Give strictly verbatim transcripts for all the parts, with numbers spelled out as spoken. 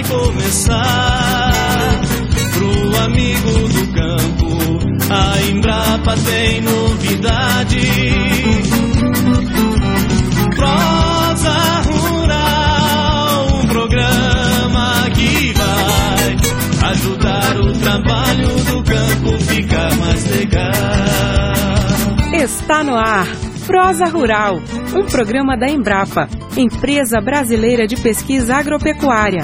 vai começar. Pro amigo do campo, a Embrapa tem novidade. Prosa Rural, um programa que vai ajudar o trabalho do campo ficar mais legal. Está no ar Prosa Rural, um programa da Embrapa, Empresa Brasileira de Pesquisa Agropecuária.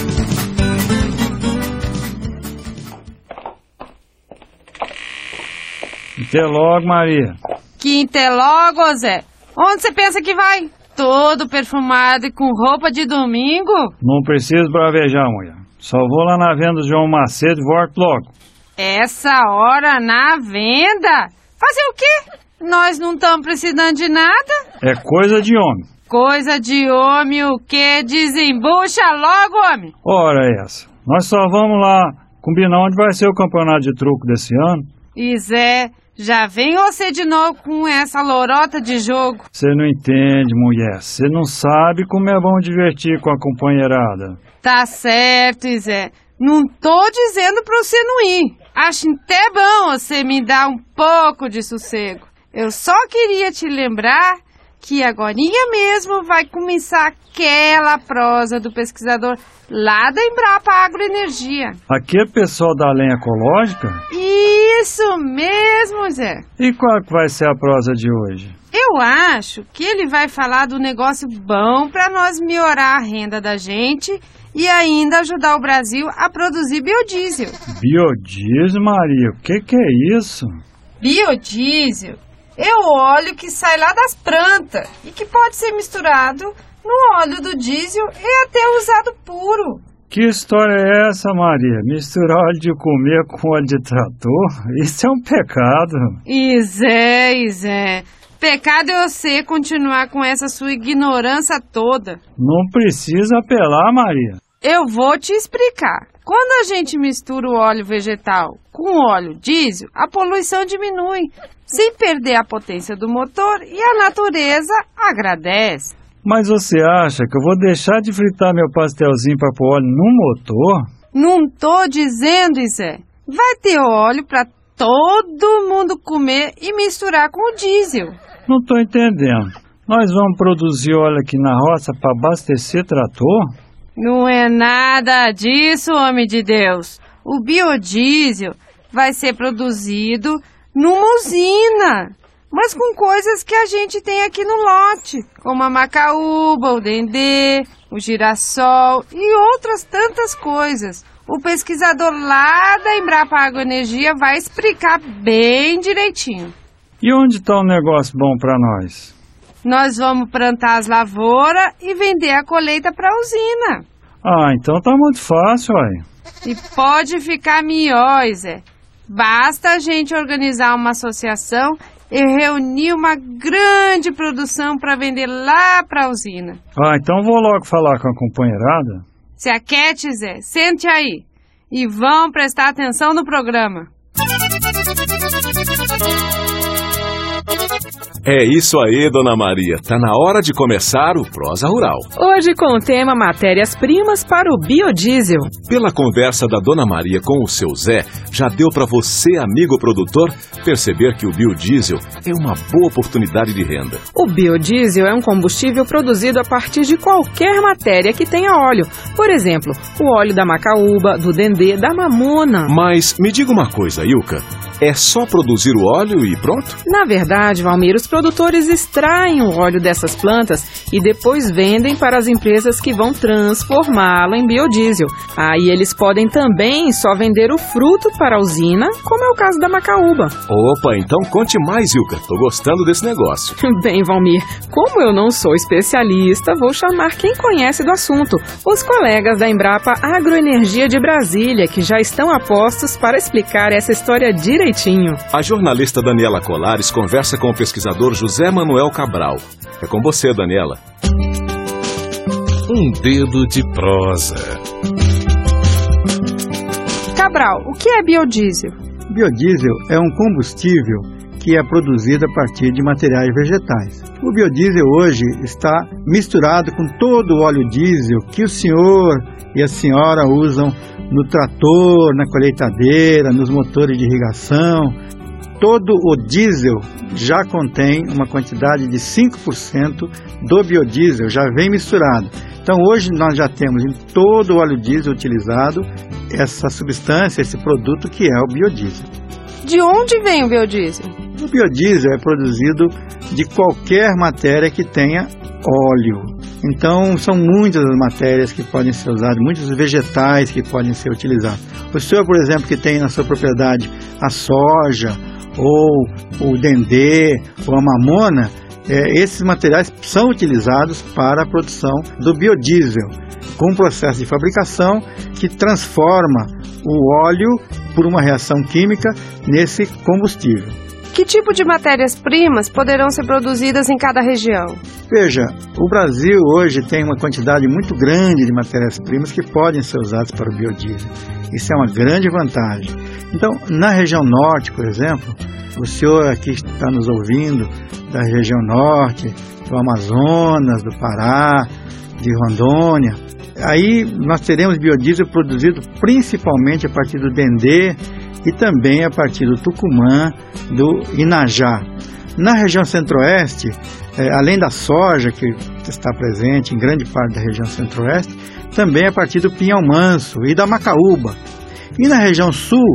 Até logo, Maria. Que até logo, Zé. Onde você pensa que vai? Todo perfumado e com roupa de domingo? Não preciso bravejar, mulher. Só vou lá na venda do João Macedo e volto logo. Essa hora na venda? Fazer o quê? Nós não estamos precisando de nada? É coisa de homem. Coisa de homem o quê? Desembucha logo, homem. Ora essa. Nós só vamos lá combinar onde vai ser o campeonato de truco desse ano. E Zé, já vem você de novo com essa lorota de jogo. Você não entende, mulher. Você não sabe como é bom divertir com a companheirada. Tá certo, Zé. Não tô dizendo pra você não ir. Acho até bom você me dar um pouco de sossego. Eu só queria te lembrar que agorinha mesmo vai começar aquela prosa do pesquisador lá da Embrapa Agroenergia. Aquele pessoal da lenha ecológica? Isso mesmo, Zé. E qual que vai ser a prosa de hoje? Eu acho que ele vai falar do negócio bom para nós melhorar a renda da gente e ainda ajudar o Brasil a produzir biodiesel. Biodiesel, Maria? O que que é isso? Biodiesel é o óleo que sai lá das plantas e que pode ser misturado no óleo do diesel e até usado puro. Que história é essa, Maria? Misturar óleo de comer com óleo de trator? Isso é um pecado. Isé, Isé. Pecado é você continuar com essa sua ignorância toda. Não precisa apelar, Maria. Eu vou te explicar. Quando a gente mistura o óleo vegetal com o óleo diesel, a poluição diminui, sem perder a potência do motor e a natureza agradece. Mas você acha que eu vou deixar de fritar meu pastelzinho para pôr óleo no motor? Não tô dizendo, Isé. Vai ter óleo para todo mundo comer e misturar com o diesel. Não tô entendendo. Nós vamos produzir óleo aqui na roça para abastecer trator? Não é nada disso, homem de Deus. O biodiesel vai ser produzido numa usina, mas com coisas que a gente tem aqui no lote, como a macaúba, o dendê, o girassol e outras tantas coisas. O pesquisador lá da Embrapa Agroenergia vai explicar bem direitinho. E onde está um negócio bom para nós? Nós vamos plantar as lavouras e vender a colheita para a usina. Ah, então tá muito fácil, aí. E pode ficar melhor, Zé. Basta a gente organizar uma associação e reunir uma grande produção para vender lá para a usina. Ah, então vou logo falar com a companheirada. Se aquete, Zé, sente aí. E vão prestar atenção no programa. É isso aí, Dona Maria. Tá na hora de começar o Prosa Rural. Hoje com o tema matérias-primas para o biodiesel. Pela conversa da Dona Maria com o seu Zé, já deu para você, amigo produtor, perceber que o biodiesel é uma boa oportunidade de renda. O biodiesel é um combustível produzido a partir de qualquer matéria que tenha óleo. Por exemplo, o óleo da macaúba, do dendê, da mamona. Mas me diga uma coisa, Ilka. É só produzir o óleo e pronto? Na verdade, Valmir, os produtores extraem o óleo dessas plantas e depois vendem para as empresas que vão transformá-lo em biodiesel. Aí eles podem também só vender o fruto para a usina, como é o caso da macaúba. Opa, então conte mais, Ilka. Tô gostando desse negócio. Bem, Valmir, como eu não sou especialista, vou chamar quem conhece do assunto, os colegas da Embrapa Agroenergia de Brasília, que já estão a postos para explicar essa história direitinho. A jornalista Daniela Colares conversa com o pesquisador José Manuel Cabral. É com você, Daniela. Um dedo de prosa. Cabral, o que é biodiesel? Biodiesel é um combustível que é produzida a partir de materiais vegetais. O biodiesel hoje está misturado com todo o óleo diesel que o senhor e a senhora usam no trator, na colheitadeira, nos motores de irrigação. Todo o diesel já contém uma quantidade de cinco por cento do biodiesel, já vem misturado. Então hoje nós já temos em todo o óleo diesel utilizado essa substância, esse produto que é o biodiesel. De onde vem o biodiesel? O biodiesel é produzido de qualquer matéria que tenha óleo. Então são muitas as matérias que podem ser usadas, muitos vegetais que podem ser utilizados. O senhor, por exemplo, que tem na sua propriedade a soja, ou o dendê, ou a mamona, é, esses materiais são utilizados para a produção do biodiesel, com um processo de fabricação que transforma o óleo, por uma reação química, nesse combustível. Que tipo de matérias-primas poderão ser produzidas em cada região? Veja, o Brasil hoje tem uma quantidade muito grande de matérias-primas que podem ser usadas para o biodiesel. Isso é uma grande vantagem. Então, na região norte, por exemplo, o senhor aqui está nos ouvindo da região norte, do Amazonas, do Pará, de Rondônia, aí nós teremos biodiesel produzido principalmente a partir do dendê e também a partir do tucumã, do inajá. Na região centro-oeste, eh, além da soja, que está presente em grande parte da região centro-oeste, também a partir do pinhão-manso e da macaúba. E na região sul,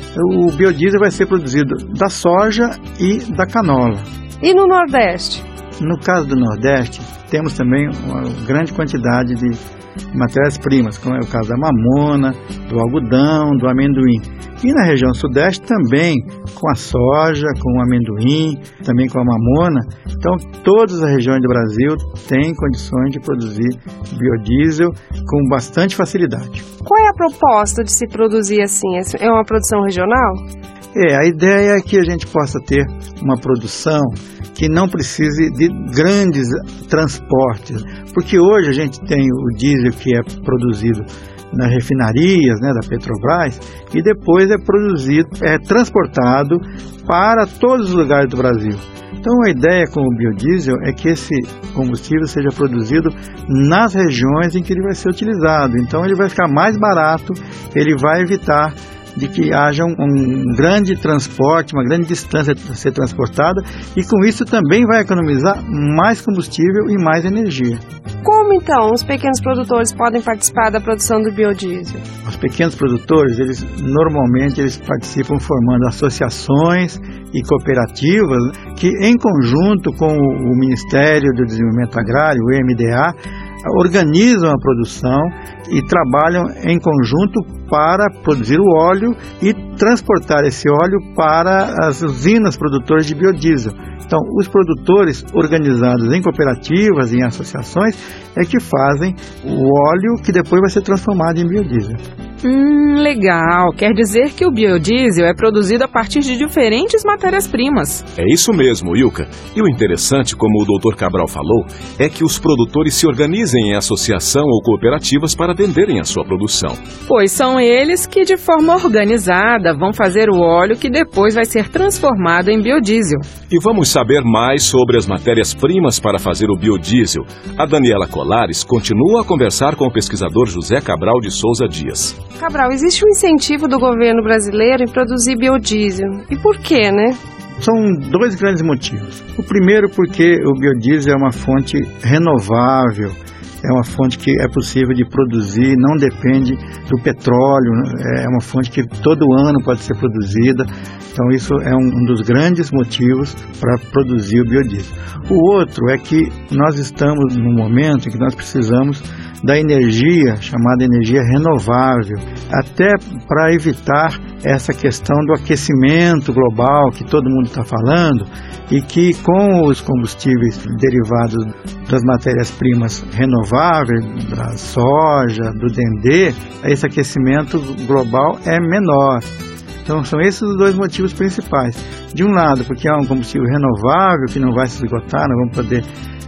o biodiesel vai ser produzido da soja e da canola. E no Nordeste? No caso do Nordeste, temos também uma grande quantidade de matérias-primas, como é o caso da mamona, do algodão, do amendoim. E na região Sudeste também, com a soja, com o amendoim, também com a mamona. Então, todas as regiões do Brasil têm condições de produzir biodiesel com bastante facilidade. Qual é a proposta de se produzir assim? É uma produção regional? É, a ideia é que a gente possa ter uma produção que não precise de grandes transportes, porque hoje a gente tem o diesel que é produzido nas refinarias, né, da Petrobras, e depois é produzido, é transportado para todos os lugares do Brasil. Então a ideia com o biodiesel é que esse combustível seja produzido nas regiões em que ele vai ser utilizado. Então ele vai ficar mais barato, ele vai evitar de que haja um, um grande transporte, uma grande distância a ser transportada, e com isso também vai economizar mais combustível e mais energia. Como então os pequenos produtores podem participar da produção do biodiesel? Os pequenos produtores, eles normalmente eles participam formando associações e cooperativas que, em conjunto com o Ministério do Desenvolvimento Agrário, o M D A, organizam a produção e trabalham em conjunto para produzir o óleo e transportar esse óleo para as usinas produtoras de biodiesel. Então, os produtores organizados em cooperativas e em associações é que fazem o óleo que depois vai ser transformado em biodiesel. Hum, legal. Quer dizer que o biodiesel é produzido a partir de diferentes matérias-primas. É isso mesmo, Ilka. E o interessante, como o doutor Cabral falou, é que os produtores se organizem em associação ou cooperativas para venderem a sua produção. Pois são eles que, de forma organizada, vão fazer o óleo que depois vai ser transformado em biodiesel. E vamos saber mais sobre as matérias-primas para fazer o biodiesel. A Daniela Colares continua a conversar com o pesquisador José Cabral de Souza Dias. Cabral, existe um incentivo do governo brasileiro em produzir biodiesel. E por quê, né? São dois grandes motivos. O primeiro porque o biodiesel é uma fonte renovável, é uma fonte que é possível de produzir, não depende do petróleo, é uma fonte que todo ano pode ser produzida. Então isso é um, um dos grandes motivos para produzir o biodiesel. O outro é que nós estamos num momento em que nós precisamos da energia, chamada energia renovável, até para evitar essa questão do aquecimento global que todo mundo está falando, e que com os combustíveis derivados das matérias-primas renováveis, da soja, do dendê, esse aquecimento global é menor. Então são esses os dois motivos principais. De um lado, porque é um combustível renovável que não vai se esgotar, nós vamos poder,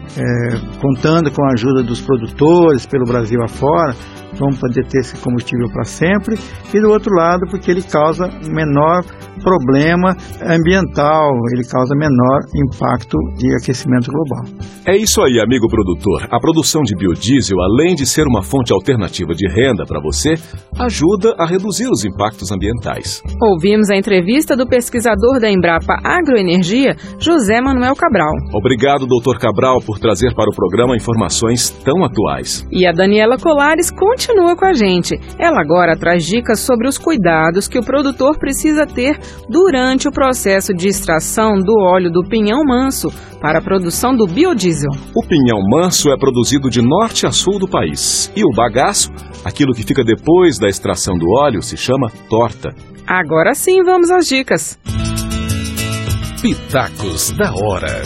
é, contando com a ajuda dos produtores pelo Brasil afora, vamos poder ter esse combustível para sempre. E do outro lado, porque ele causa menor problema ambiental, ele causa menor impacto de aquecimento global. É isso aí, amigo produtor. A produção de biodiesel, além de ser uma fonte alternativa de renda para você, ajuda a reduzir os impactos ambientais. Ouvimos a entrevista do pesquisador da Embrapa Agroenergia, José Manuel Cabral. Obrigado, doutor Cabral, por trazer para o programa informações tão atuais. E a Daniela Colares continua com a gente. Ela agora traz dicas sobre os cuidados que o produtor precisa ter durante o processo de extração do óleo do pinhão manso para a produção do biodiesel. O pinhão manso é produzido de norte a sul do país. E o bagaço, aquilo que fica depois da extração do óleo, se chama torta. Agora sim, vamos às dicas. Pitacos da hora.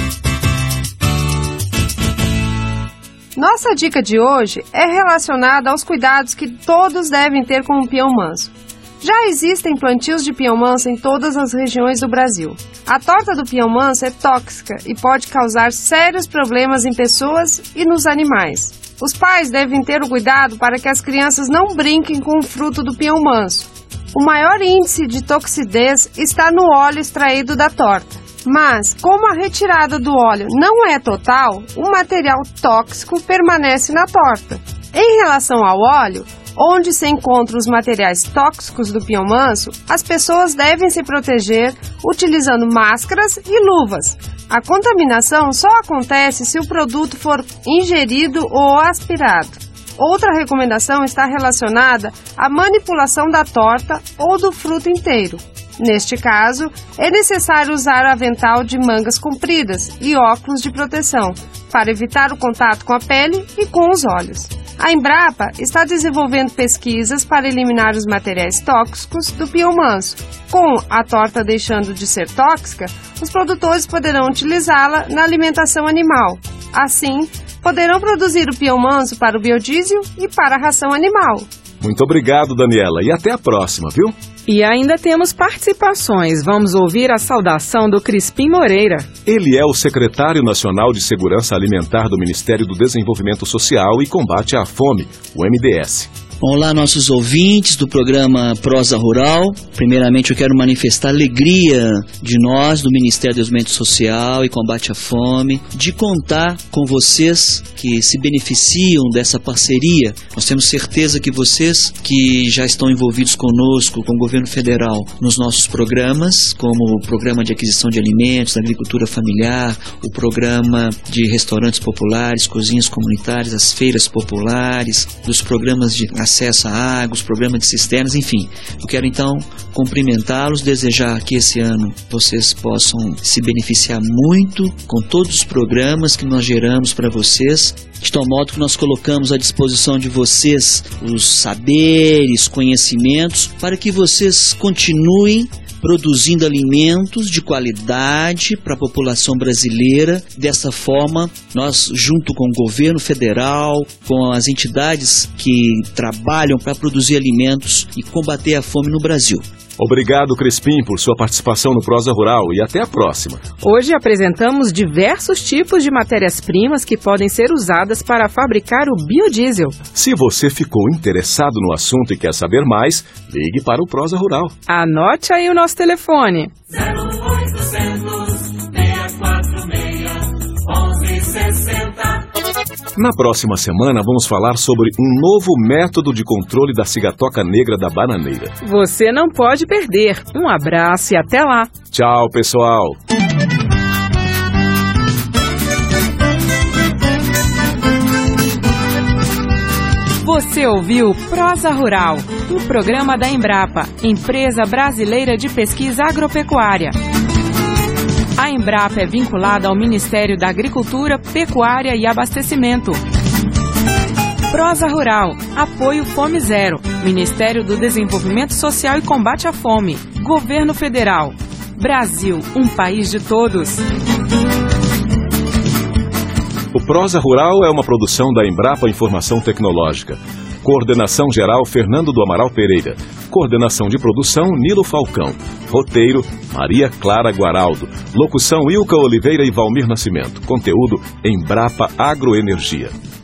Nossa dica de hoje é relacionada aos cuidados que todos devem ter com o pinhão manso. Já existem plantios de pinhão manso em todas as regiões do Brasil. A torta do pinhão manso é tóxica e pode causar sérios problemas em pessoas e nos animais. Os pais devem ter o cuidado para que as crianças não brinquem com o fruto do pinhão manso. O maior índice de toxidez está no óleo extraído da torta. Mas, como a retirada do óleo não é total, o material tóxico permanece na torta. Em relação ao óleo, onde se encontram os materiais tóxicos do pinhão manso, as pessoas devem se proteger utilizando máscaras e luvas. A contaminação só acontece se o produto for ingerido ou aspirado. Outra recomendação está relacionada à manipulação da torta ou do fruto inteiro. Neste caso, é necessário usar avental de mangas compridas e óculos de proteção para evitar o contato com a pele e com os olhos. A Embrapa está desenvolvendo pesquisas para eliminar os materiais tóxicos do pinhão manso. Com a torta deixando de ser tóxica, os produtores poderão utilizá-la na alimentação animal. Assim, poderão produzir o pinhão manso para o biodiesel e para a ração animal. Muito obrigado, Daniela, e até a próxima, viu? E ainda temos participações. Vamos ouvir a saudação do Crispim Moreira. Ele é o secretário nacional de Segurança Alimentar do Ministério do Desenvolvimento Social e Combate à Fome, o M D S. Olá, nossos ouvintes do programa Prosa Rural. Primeiramente, eu quero manifestar a alegria de nós, do Ministério do Desenvolvimento Social e Combate à Fome, de contar com vocês que se beneficiam dessa parceria. Nós temos certeza que vocês que já estão envolvidos conosco, com o governo federal, nos nossos programas, como o Programa de Aquisição de Alimentos, da Agricultura Familiar, o Programa de Restaurantes Populares, Cozinhas Comunitárias, as Feiras Populares, dos programas de acesso à água, os programas de cisternas, enfim. Eu quero então cumprimentá-los, desejar que esse ano vocês possam se beneficiar muito com todos os programas que nós geramos para vocês, de tal modo que nós colocamos à disposição de vocês os saberes, conhecimentos, para que vocês continuem produzindo alimentos de qualidade para a população brasileira. Dessa forma, nós, junto com o governo federal, com as entidades que trabalham para produzir alimentos e combater a fome no Brasil. Obrigado, Crispim, por sua participação no Prosa Rural e até a próxima. Hoje apresentamos diversos tipos de matérias-primas que podem ser usadas para fabricar o biodiesel. Se você ficou interessado no assunto e quer saber mais, ligue para o Prosa Rural. Anote aí o nosso telefone. zero oitocentos, seis quatro seis, onze sessenta. Na próxima semana vamos falar sobre um novo método de controle da cigatoca negra da bananeira. Você não pode perder. Um abraço e até lá. Tchau, pessoal. Você ouviu Prosa Rural, um programa da Embrapa, Empresa Brasileira de Pesquisa Agropecuária. A Embrapa é vinculada ao Ministério da Agricultura, Pecuária e Abastecimento. Prosa Rural, apoio Fome Zero, Ministério do Desenvolvimento Social e Combate à Fome, Governo Federal. Brasil, um país de todos. O Prosa Rural é uma produção da Embrapa Informação Tecnológica. Coordenação geral Fernando do Amaral Pereira. Coordenação de produção Nilo Falcão. Roteiro Maria Clara Guaraldo. Locução Ilka Oliveira e Valmir Nascimento. Conteúdo Embrapa Agroenergia.